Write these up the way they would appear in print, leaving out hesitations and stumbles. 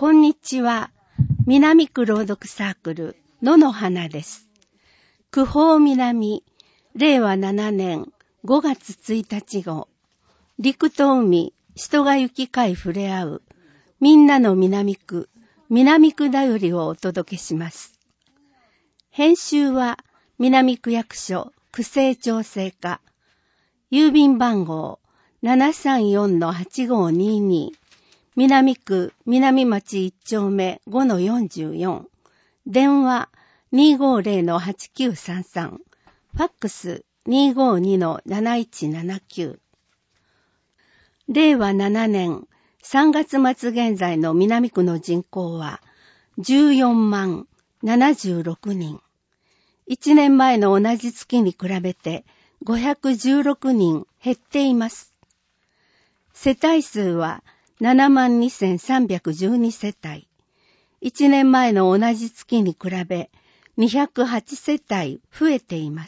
こんにちは。南区朗読サークル野の花です。区報南、令和7年5月1日号、陸と海、人が行き交い触れ合う、みんなの南区だよりをお届けします。編集は南区役所区政調整課、郵便番号 734-8522、南区南町1丁目 5-44、電話 250-8933、ファックス 252-7179。令和7年3月末現在の南区の人口は14万76人。1年前の同じ月に比べて516人減っています。世帯数は72,312 世帯。1年前の同じ月に比べ208世帯増えています。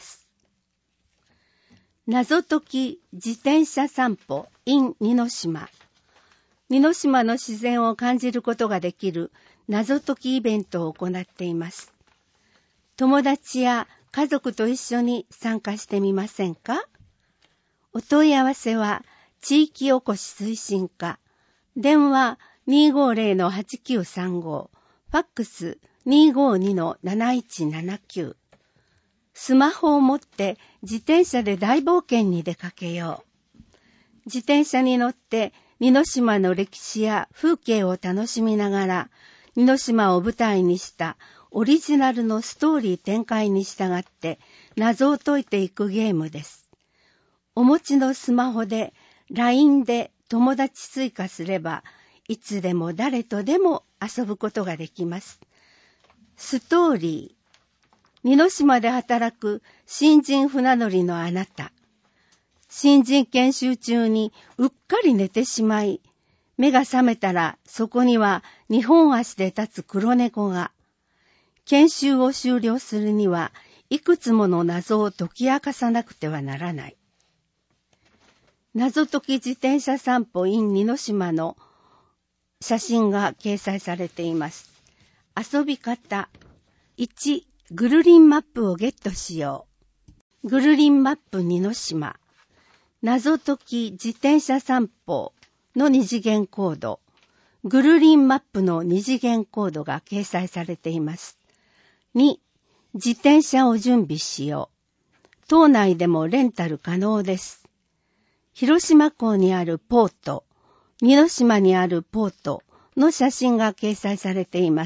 謎解き自転車散歩 in 似島。似島の自然を感じることができる謎解きイベントを行っています。友達や家族と一緒に参加してみませんか？お問い合わせは地域おこし推進課、電話 250-8935、ファックス 252-7179。スマホを持って自転車で大冒険に出かけよう。自転車に乗って似島の歴史や風景を楽しみながら、似島を舞台にしたオリジナルのストーリー展開に従って謎を解いていくゲームです。お持ちのスマホで LINE で友達追加すれば、いつでも誰とでも遊ぶことができます。ストーリー。似島で働く新人船乗りのあなた。新人研修中にうっかり寝てしまい、目が覚めたらそこには2本足で立つ黒猫が。研修を終了するにはいくつもの謎を解き明かさなくてはならない。謎解き自転車散歩 in 似島の写真が掲載されています。遊び方。1、ぐるりんマップをゲットしよう。ぐるりんマップ似島。謎解き自転車散歩の二次元コード。ぐるりんマップの二次元コードが掲載されています。2、自転車を準備しよう。島内でもレンタル可能です。広島港にあるポート、似島にあるポートの写真が掲載されています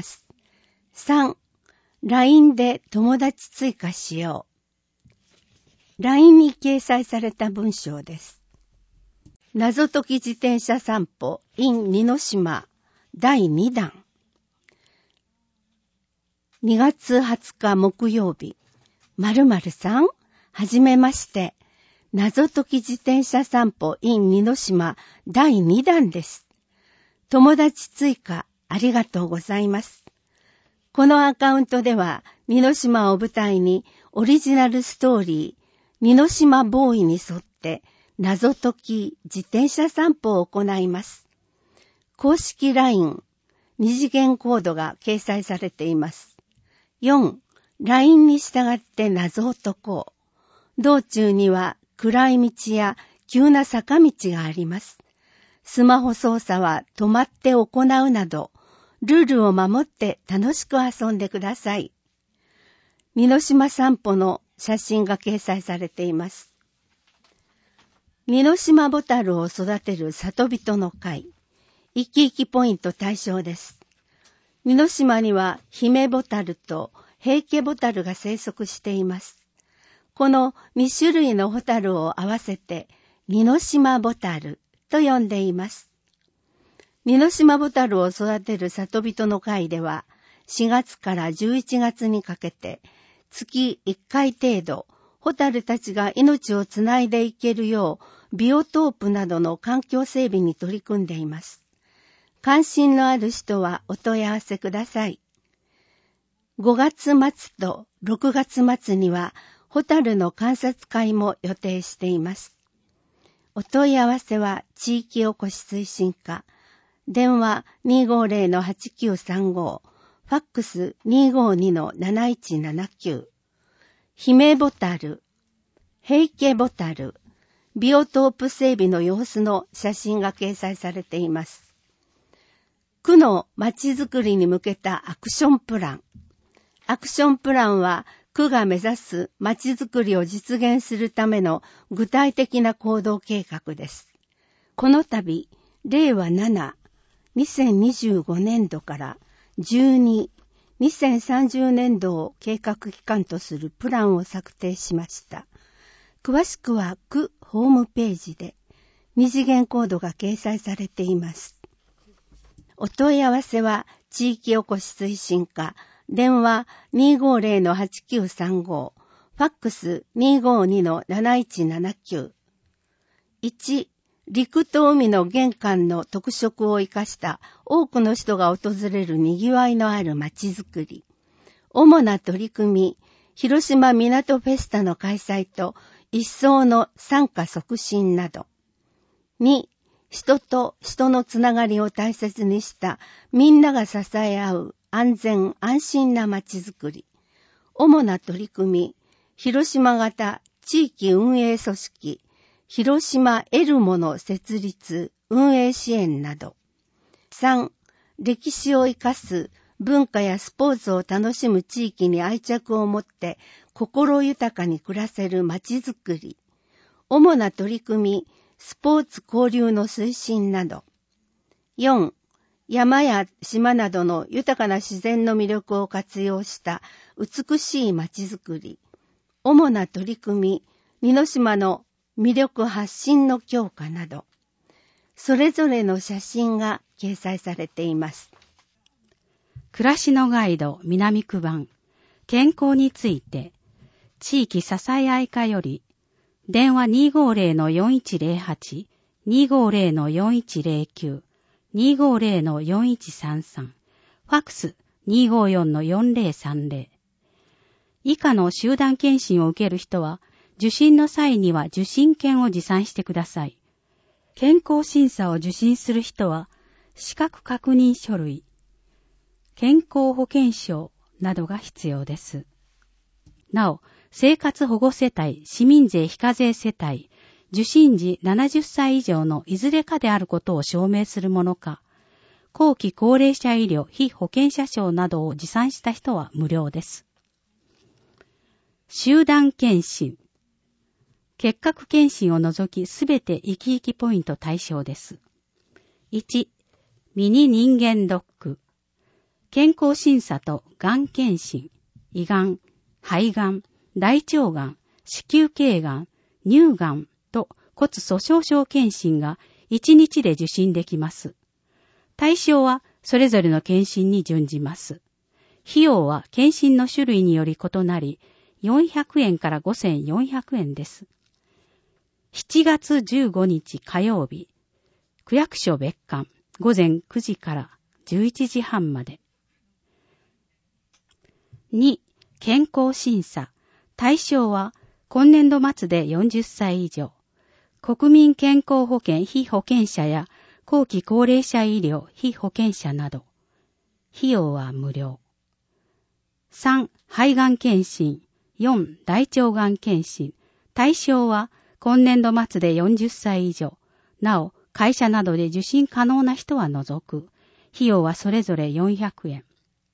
。3、LINE で友達追加しよう。LINE に掲載された文章です。謎解き自転車散歩 in 似島第2弾。2月20日木曜日。〇〇さん、はじめまして。謎解き自転車散歩 in 似島第2弾です。友達追加ありがとうございます。このアカウントでは、似島を舞台にオリジナルストーリー、似島ボーイに沿って謎解き自転車散歩を行います。公式 LINE、二次元コードが掲載されています。4、LINE に従って謎を解こう。道中には暗い道や急な坂道があります。スマホ操作は止まって行うなど、ルールを守って楽しく遊んでください。似島散歩の写真が掲載されています。似島ボタルを育てる里人の会、生き生きポイント対象です。似島には姫ボタルと平家ボタルが生息しています。この2種類のホタルを合わせて似島ボタルと呼んでいます。似島ボタルを育てる里人の会では、4月から11月にかけて、月1回程度、ホタルたちが命をつないでいけるよう、ビオトープなどの環境整備に取り組んでいます。関心のある人はお問い合わせください。5月末と6月末には、ホタルの観察会も予定しています。お問い合わせは地域おこし推進課、 電話 250-8935、ファックス 252-7179、姫ボタル、平家ボタル、ビオトープ整備の様子の写真が掲載されています。区のまちづくりに向けたアクションプラン。アクションプランは区が目指すまちづくりを実現するための具体的な行動計画です。この度、令和7、2025年度から12、2030年度を計画期間とするプランを策定しました。詳しくは区ホームページで二次元コードが掲載されています。お問い合わせは地域おこし推進課、電話 250-8935、ファックス 252-7179。1、陸と海の玄関の特色を生かした多くの人が訪れるにぎわいのある街づくり。主な取り組み、広島港フェスタの開催と一層の参加促進など。2、人と人のつながりを大切にしたみんなが支え合う安全安心な街づくり。主な取り組み、広島型地域運営組織、広島エルモの設立、運営支援など。3、歴史を生かす文化やスポーツを楽しむ地域に愛着を持って心豊かに暮らせる街づくり。主な取り組み、スポーツ交流の推進など。4、山や島などの豊かな自然の魅力を活用した美しい街づくり。主な取り組み、似島の魅力発信の強化など。それぞれの写真が掲載されています。 暮らしのガイド南区版、健康について、地域支え合い課より、電話 250-4108、250-4109、250-4133、ファックス 254-4030。以下の集団検診を受ける人は、受診の際には受診券を持参してください。健康審査を受診する人は、資格確認書類、健康保険証などが必要です。なお、生活保護世帯、市民税非課税世帯、受診時70歳以上のいずれかであることを証明するものか、後期高齢者医療非保険者証などを持参した人は無料です。集団検診。結核検診を除きすべて生き生きポイント対象です。1、ミニ人間ドック。健康審査とがん検診、胃がん、肺がん、大腸がん、子宮頸がん、乳がんと骨粗鬆症検診が1日で受診できます。対象はそれぞれの検診に準じます。費用は検診の種類により異なり、400円から5400円です。7月15日火曜日、区役所別館、午前9時から11時半まで。2、健康審査。対象は今年度末で40歳以上。国民健康保険非保険者や後期高齢者医療非保険者など。費用は無料。3、肺がん検診。4、大腸がん検診。対象は今年度末で40歳以上。なお、会社などで受診可能な人は除く。費用はそれぞれ400円。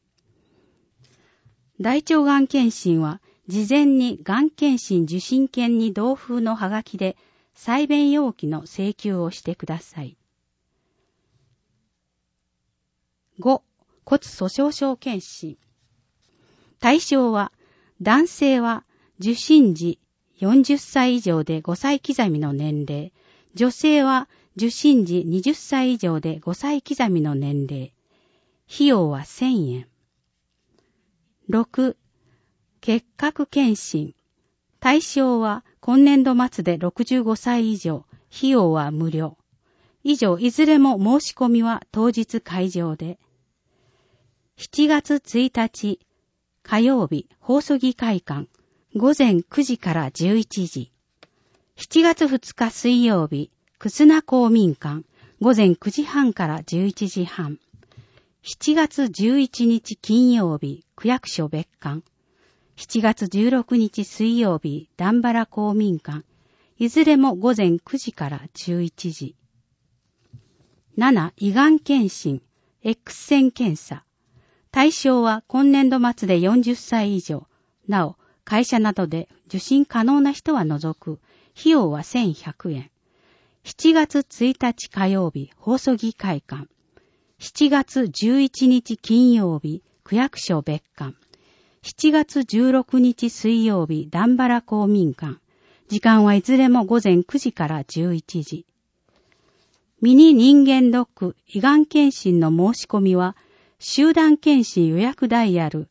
大腸がん検診は、事前にがん検診受診券に同封のハガキで、採便容器の請求をしてください。5、骨粗鬆症検診。対象は、男性は受診時40歳以上で5歳刻みの年齢、女性は受診時20歳以上で5歳刻みの年齢。費用は1000円。6、結核検診。対象は今年度末で65歳以上。費用は無料。以上、いずれも申し込みは当日会場で。7月1日火曜日、放送議会館、午前9時から11時。7月2日水曜日、忽那公民館、 午前9時半から11時半。7月11日金曜日、区役所別館。7月16日水曜日、段原公民館。いずれも午前9時から11時。7、胃がん検診、X 線検査。対象は今年度末で40歳以上。なお、会社などで受診可能な人は除く。費用は1100円。7月1日火曜日、放送議会館。7月11日金曜日、区役所別館。7月16日水曜日、段原公民館。時間はいずれも午前9時から11時。ミニ人間ドック胃がん検診の申し込みは、集団検診予約ダイヤル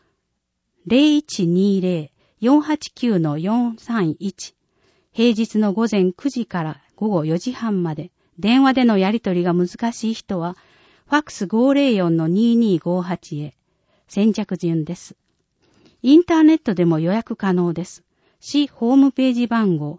0120-489-431。平日の午前9時から午後4時半まで、電話でのやり取りが難しい人は、ファックス 504-2258 へ。先着順です。インターネットでも予約可能です。市ホームページ番号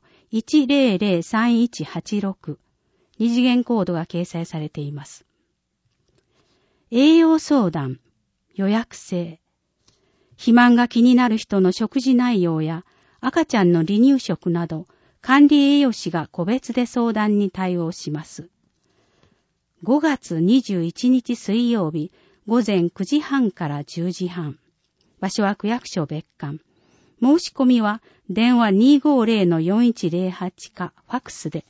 1003186。二次元コードが掲載されています。栄養相談、予約制。肥満が気になる人の食事内容や赤ちゃんの離乳食など、管理栄養士が個別で相談に対応します。5月21日水曜日、午前9時半から10時半。場所は区役所別館。申し込みは電話 250-4108 かファックスで。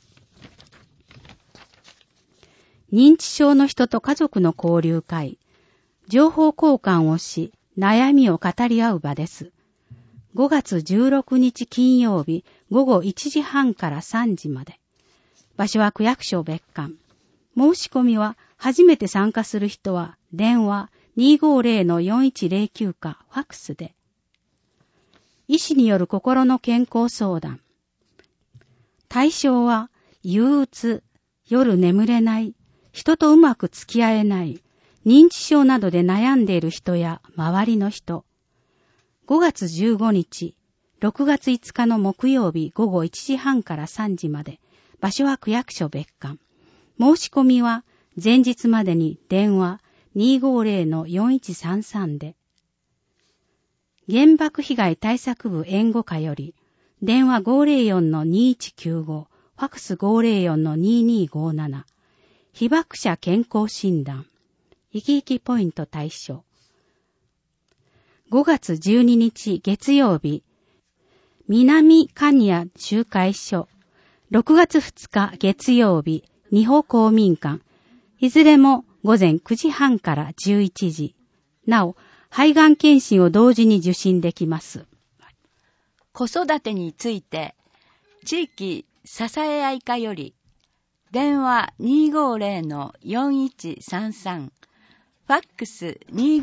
認知症の人と家族の交流会。情報交換をし、悩みを語り合う場です。5月16日金曜日午後1時半から3時まで。場所は区役所別館。申し込みは初めて参加する人は電話 250-4109 かファックスで。医師による心の健康相談。対象は憂鬱、夜眠れない、人とうまく付き合えない、認知症などで悩んでいる人や周りの人。5月15日、6月5日の木曜日午後1時半から3時まで。場所は区役所別館。申し込みは前日までに電話 250-4133 で。原爆被害対策部援護課より電話 504-2195、ファックス 504-2257。被爆者健康診断。生き生きポイント対象。5月12日月曜日、南神谷集会所。6月2日月曜日、二保公民館。いずれも午前9時半から11時。なお、肺がん検診を同時に受診できます。 子育てについて、地域支え合い課より、電話 250-4133、ファックス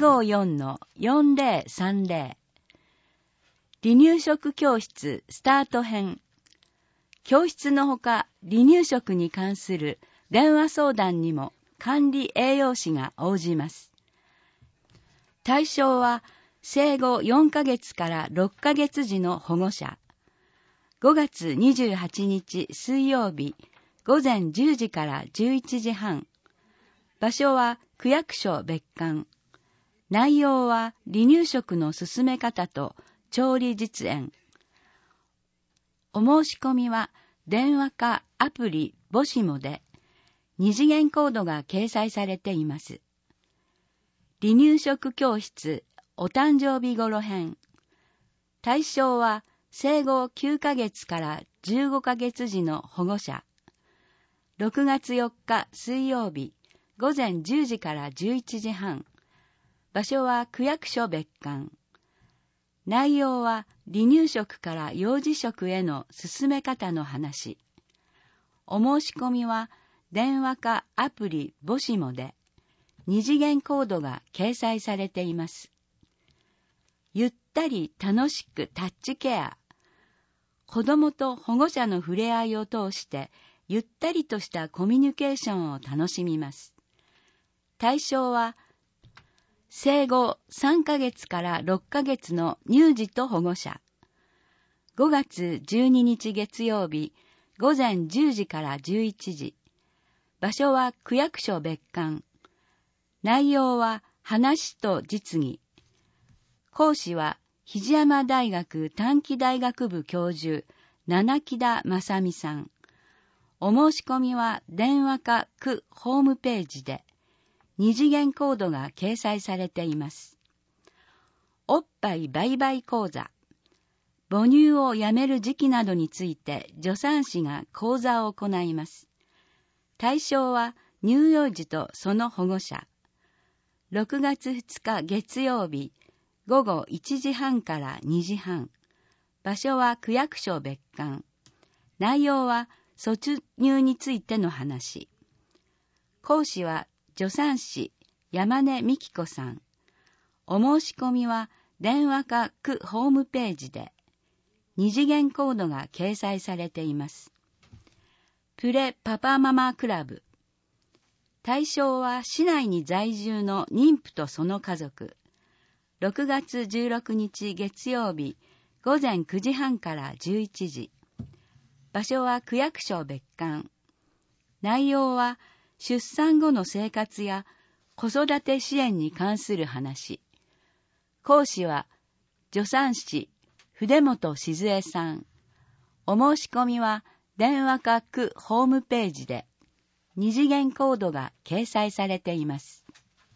254-4030。離乳食教室スタート編。教室のほか離乳食に関する電話相談にも管理栄養士が応じます。対象は生後4ヶ月から6ヶ月時の保護者。5月28日水曜日午前10時から11時半。場所は区役所別館。内容は離乳食の進め方と調理実演。お申し込みは電話かアプリボシモで二次元コードが掲載されています。離乳食教室お誕生日頃編。対象は生後9ヶ月から15ヶ月時の保護者。6月4日水曜日午前10時から11時半。場所は区役所別館。内容は離乳食から幼児食への進め方の話。お申し込みは電話かアプリボシモで二次元コードが掲載されています。ゆったり楽しくタッチケア。子供と保護者の触れ合いを通してゆったりとしたコミュニケーションを楽しみます。対象は生後3ヶ月から6ヶ月の乳児と保護者。5月12日月曜日午前10時から11時。 場所は区役所別館。内容は話と実技。講師は肘山大学短期大学部教授、七木田正美さん。お申し込みは電話か区ホームページで、二次元コードが掲載されています。おっぱい売買講座。母乳をやめる時期などについて助産師が講座を行います。対象は乳幼児とその保護者。6月2日月曜日、午後1時半から2時半。場所は区役所別館。内容は卒乳についての話。講師は助産師山根美希子さん。お申し込みは電話か区ホームページで、二次元コードが掲載されています。プレパパママクラブ。対象は市内に在住の妊婦とその家族。6月16日月曜日、午前9時半から11時。場所は区役所別館。内容は出産後の生活や子育て支援に関する話。講師は助産師筆本静江さん。お申し込みは電話か区ホームページで、二次元コードが掲載されています。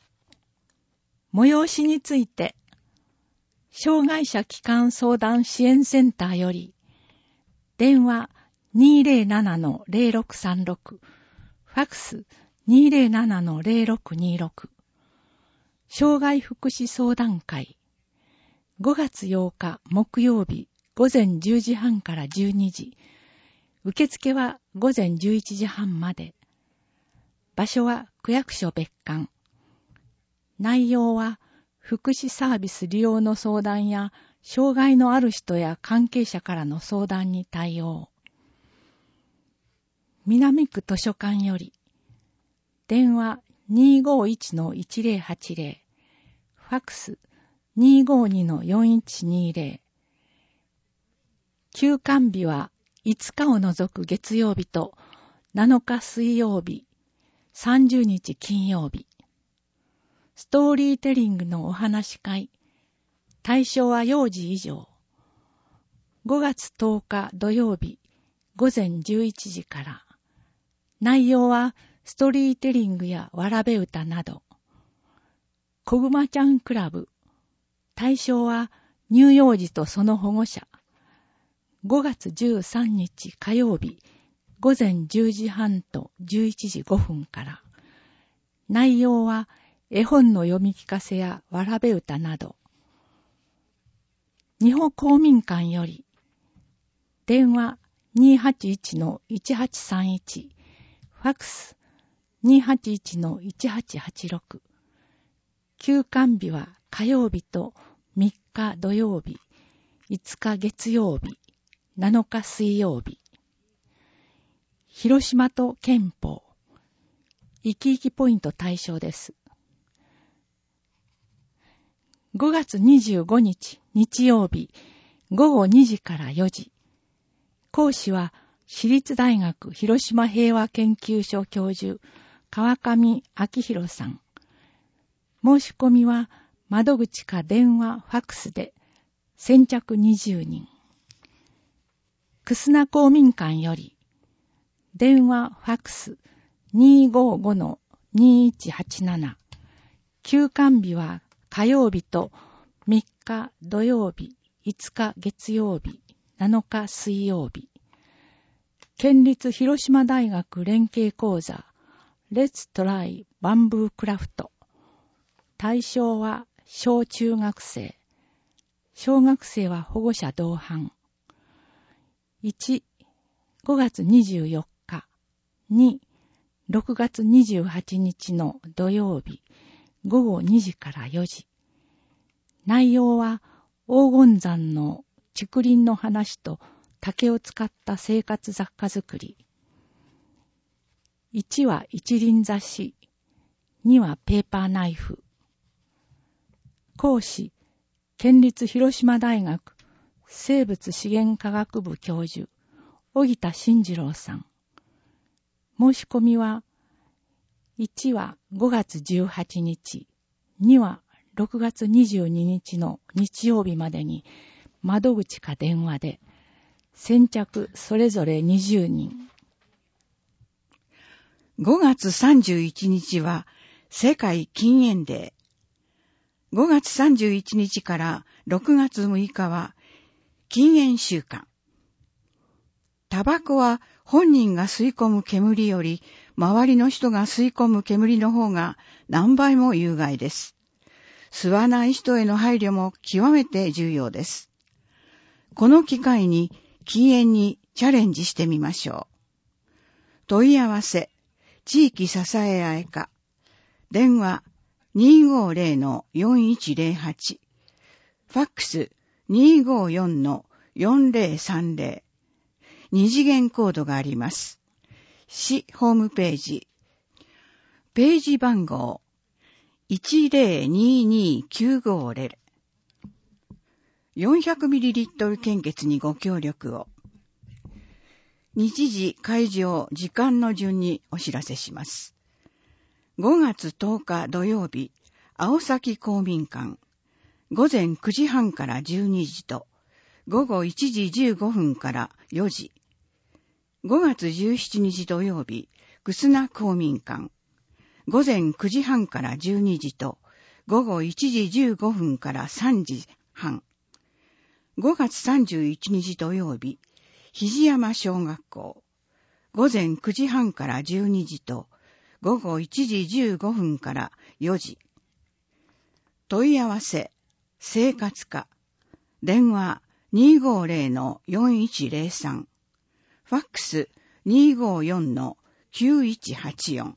催しについて、障害者帰還相談支援センターより、電話 207-0636、ファクス 207-0626、障害福祉相談会、5月8日木曜日午前10時半から12時、受付は午前11時半まで。場所は区役所別館。内容は福祉サービス利用の相談や障害のある人や関係者からの相談に対応。南区図書館より電話 251-1080、ファクス 252-4120。休館日は5日を除く月曜日と7日水曜日、30日金曜日。ストーリーテリングのお話し会。対象は幼児以上。5月10日土曜日、午前11時から。内容はストーリーテリングやわらべ歌など。こぐまちゃんクラブ。対象は乳幼児とその保護者。5月13日火曜日、午前10時半と11時5分から。内容は絵本の読み聞かせやわらべ歌など。日本公民館より電話 281-1831、ファクス 281-1886。休館日は火曜日と3日土曜日、5日月曜日、7日水曜日。広島と憲法。生き生きポイント対象です。5月25日日曜日午後2時から4時。講師は私立大学広島平和研究所教授川上明弘さん。申し込みは窓口か電話、ファックスで先着20人。楠名公民館より電話、ファックス 255-2187。休館日は火曜日と3日土曜日、5日月曜日、7日水曜日。県立広島大学連携講座レッツトライバンブークラフト。対象は小中学生。小学生は保護者同伴。1、5月24日。2、6月28日の土曜日、午後2時から4時。内容は黄金山の竹林の話と竹を使った生活雑貨作り。1は一輪雑誌。2はペーパーナイフ。講師、県立広島大学生物資源科学部教授、荻田慎次郎さん。申し込みは 1は5月18日、2は6月22日の日曜日までに窓口か電話で先着それぞれ20人。 5月31日は世界禁煙デー。5月31日から6月6日は禁煙週間。タバコは本人が吸い込む煙より周りの人が吸い込む煙の方が何倍も有害です。吸わない人への配慮も極めて重要です。この機会に禁煙にチャレンジしてみましょう。問い合わせ、地域支え合い課、電話 250-4108、ファックス 254-4030、二次元コードがあります。市ホームページ、ページ番号 1022950、400ml 献血にご協力を。日時、会場、時間の順にお知らせします。5月10日土曜日、青崎公民館、午前9時半から12時と、午後1時15分から4時。5月17日土曜日、楠公民館、午前9時半から12時と、午後1時15分から3時半。5月31日土曜日、肘山小学校、午前9時半から12時と、午後1時15分から4時。問い合わせ、生活課、電話 250-4103、ファックス 254-9184。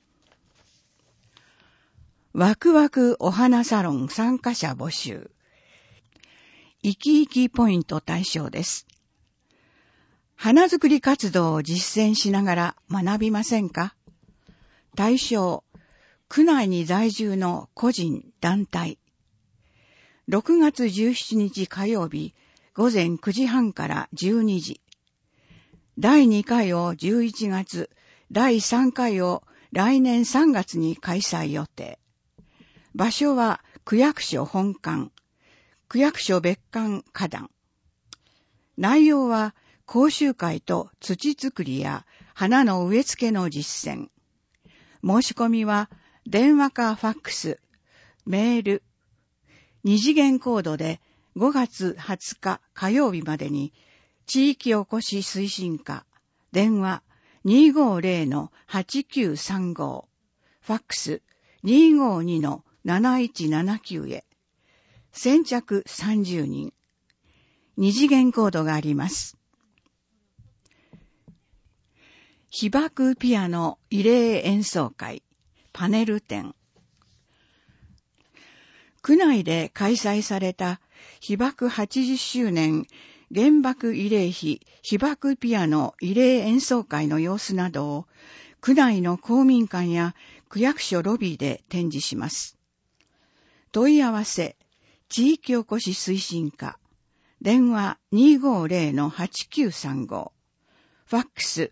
ワクワクお花サロン参加者募集。生き生きポイント対象です。花作り活動を実践しながら学びませんか？対象、区内に在住の個人、団体。6月17日火曜日、午前9時半から12時。第2回を11月、第3回を来年3月に開催予定。場所は区役所本館、区役所別館花壇。内容は講習会と土作りや花の植え付けの実践。申し込みは電話かファックス、メール、二次元コードで5月20日火曜日までに地域おこし推進課、電話 250-8935、ファックス 252-7179 へ。先着30人。二次元コードがあります。被爆ピアノ慰霊演奏会、パネル展。区内で開催された被爆80周年原爆慰霊碑被爆ピアノ慰霊演奏会の様子などを区内の公民館や区役所ロビーで展示します。問い合わせ、地域おこし推進課、電話 250-8935、ファックス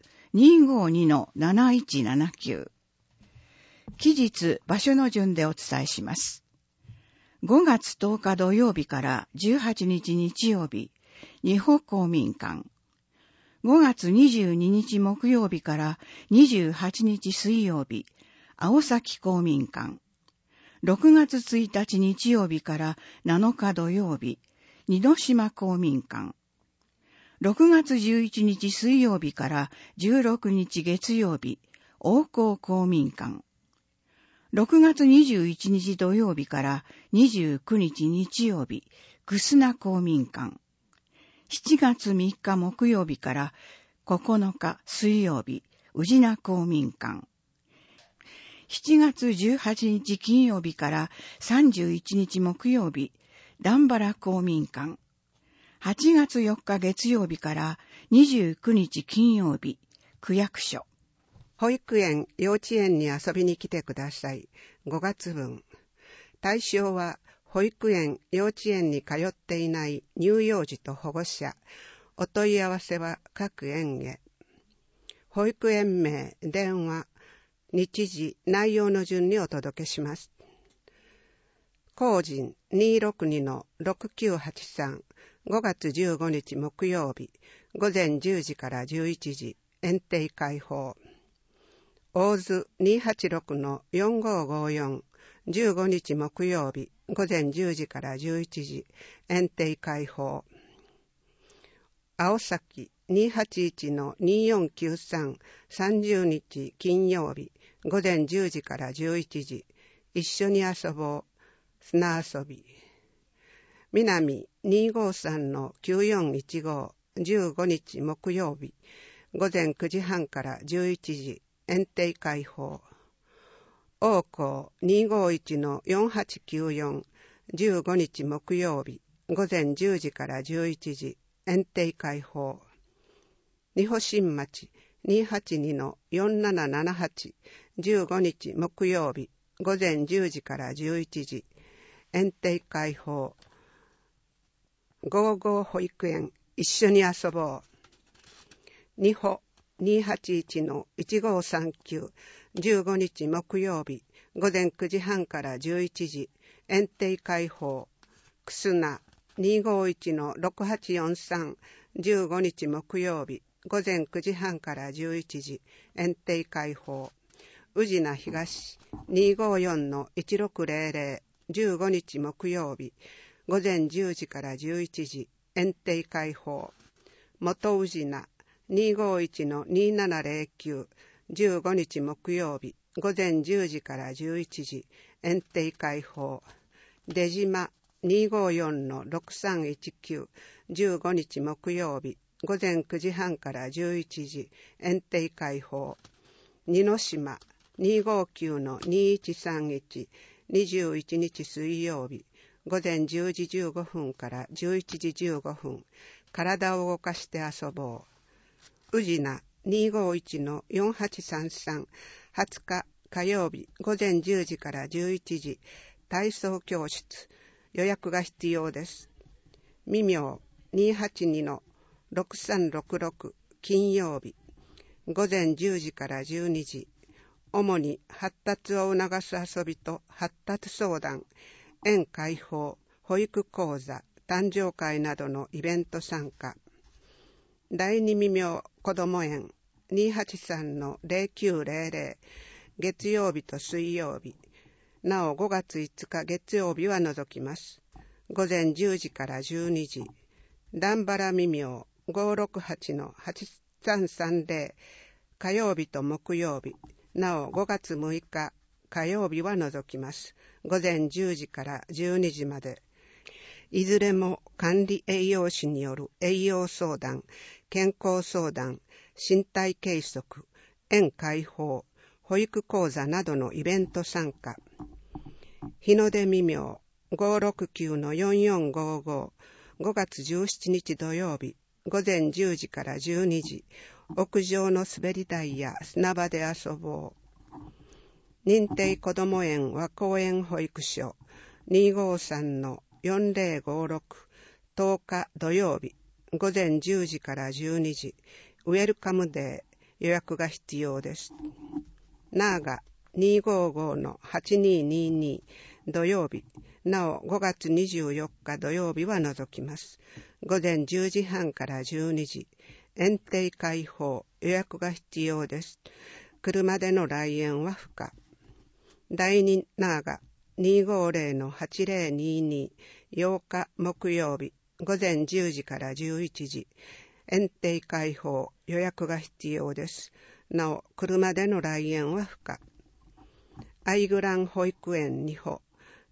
252-7179。期日、場所の順でお伝えします。5月10日土曜日から18日日曜日、二保公民館。5月22日木曜日から28日水曜日、青崎公民館。6月1日日曜日から7日土曜日、二ノ島公民館。6月11日水曜日から16日月曜日、大港公民館。6月21日土曜日から29日日曜日、楠公民館。7月3日木曜日から9日水曜日、宇品公民館。7月18日金曜日から31日木曜日、段原公民館。8月4日月曜日から29日金曜日、区役所。 保育園、幼稚園に遊びに来てください。5月分。対象は、保育園、幼稚園に通っていない乳幼児と保護者。お問い合わせは各園へ。保育園名、電話日時、内容の順にお届けします。後人 262-6983 5月15日木曜日、午前10時から11時、園庭開放。大津 286-4554 15日木曜日、午前10時から11時、園庭開放。青崎 281-2493 30日金曜日、午前10時から11時、一緒に遊ぼう、砂遊び。南 253-9415 15日木曜日、午前9時半から11時、園庭開放。王校 251-4894 15日木曜日、午前10時から11時、園庭開放。二保新町 282-4778 15日木曜日、午前10時から11時、園庭開放。55保育園、一緒に遊ぼう。二保 281-1539 15日木曜日、午前9時半から11時、園庭開放。くすな 251-6843 15日木曜日、午前9時半から11時、園庭開放。宇品東 254-1600 15日木曜日、午前10時から11時、園庭開放。元宇品 251-2709 15日木曜日、午前10時から11時、園庭開放。出島 254-6319 15日木曜日、午前9時半から11時、園庭開放。二ノ島 259-2131 21日水曜日、午前10時15分から11時15分、体を動かして遊ぼう。宇品 251-4833 20日火曜日、午前10時から11時、体操教室。予約が必要です。未明 282-6366 金曜日、午前10時から12時、主に発達を促す遊びと発達相談、園開放、保育講座、誕生会などのイベント参加。第二未明子ども園 283-0900 月曜日と水曜日、なお5月5日月曜日は除きます。午前10時から12時。段原未明 568-8330 火曜日と木曜日、なお5月6日火曜日は除きます。午前10時から12時まで。いずれも管理栄養士による栄養相談、健康相談、身体計測、園開放、保育講座などのイベント参加。日の出未明 569-4455 5月17日土曜日、午前10時から12時、屋上の滑り台や砂場で遊ぼう。認定こども園和光園保育所 253-4056 10日土曜日、午前10時から12時、ウェルカムデー、予約が必要です。ナーガ 255-8222 土曜日、なお5月24日土曜日は除きます。午前10時半から12時、園庭開放、予約が必要です。車での来園は不可。第2ナーガ 250-8022 8日木曜日、午前10時から11時、園庭開放、予約が必要です。なお、車での来園は不可。アイグラン保育園2保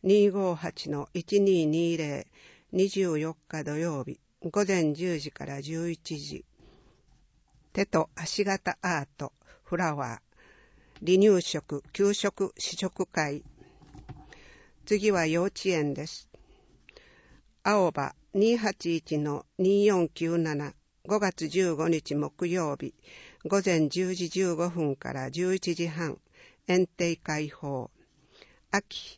258-1220 24日土曜日、午前10時から11時。手と足型アート、フラワー、離乳食、給食、試食会。次は幼稚園です。青葉 281-2497 5月15日木曜日、午前10時15分から11時半、園庭開放。秋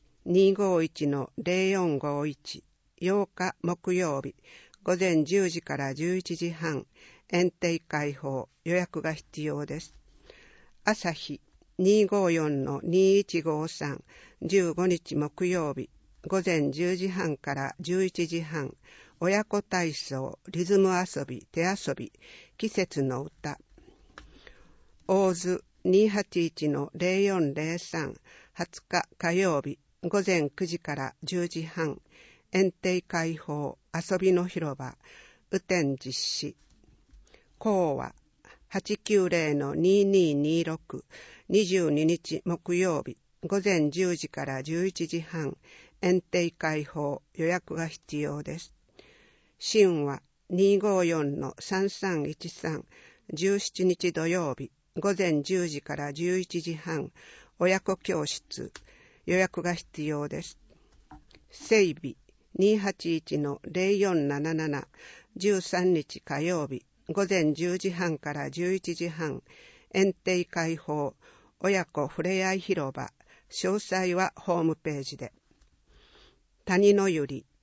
251-0451 8日木曜日、午前10時から11時半、園庭開放、予約が必要です。朝日 254-2153 15日木曜日午前10時半から11時半、親子体操、リズム遊び、手遊び、季節の歌。大津 281-0403 20日火曜日午前9時から10時半、園庭開放、遊びの広場、雨天実施。講話 890-2226 22日木曜日午前10時から11時半、園庭開放、予約が必要です。神話 254-3313 17日土曜日午前10時から11時半、親子教室、予約が必要です。整備 281-0477 13日火曜日午前10時半から11時半、園庭開放、親子ふれあい広場、詳細はホームページで。谷のゆり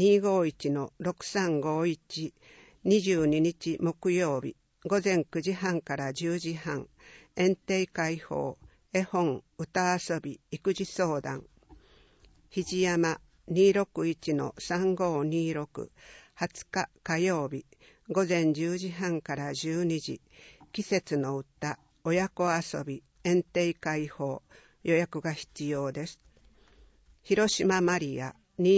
251-6351 22日木曜日午前9時半から10時半、園庭開放、絵本、歌遊び、育児相談。肘山 261-3526 20日火曜日午前10時半から12時、季節の歌、親子遊び、園庭開放、予約が必要です。広島マリア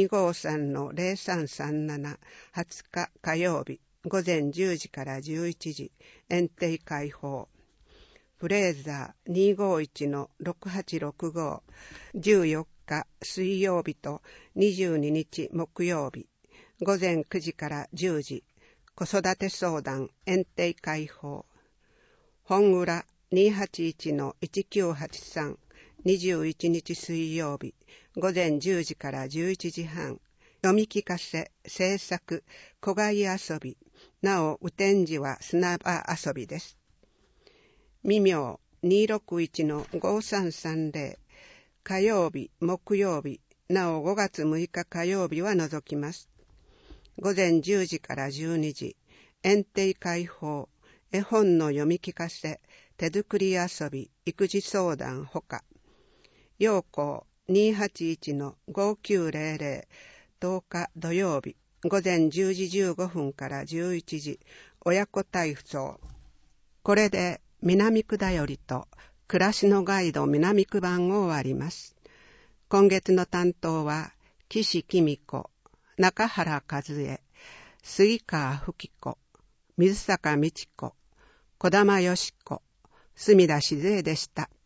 253-0337 20日火曜日午前10時から11時、園庭開放。フレーザー 251-6865 14日水曜日と22日木曜日午前9時から10時、子育て相談、園庭開放。本浦 281-1983 21日水曜日午前10時から11時半、読み聞かせ、制作、小貝遊び、なお雨天時は砂場遊びです。未明 261-5330 火曜日、木曜日、なお5月6日火曜日は除きます。午前10時から12時、園庭開放、絵本の読み聞かせ、手作り遊び、育児相談ほか。陽光 281-5900 10日土曜日午前10時15分から11時、親子体操。これで南区だよりと暮らしのガイド南区版を終わります。今月の担当は岸紀美子、中原和恵、杉川吹子、水坂美智子、小玉よし子、墨田静江でした。